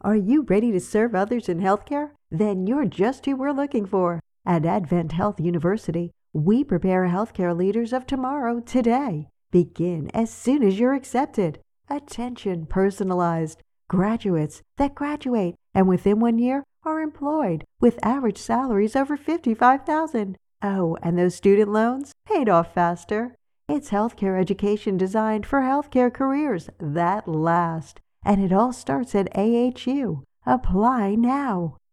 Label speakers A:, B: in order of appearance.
A: Are you ready to serve others in healthcare? Then you're just who we're looking for. At Advent Health University, we prepare healthcare leaders of tomorrow today. Begin as soon as you're accepted. Attention personalized. Graduates that graduate and within 1 year are employed with average salaries over $55,000. Oh, and those student loans paid off faster. It's healthcare education designed for healthcare careers that last. And it all starts at AHU. Apply now.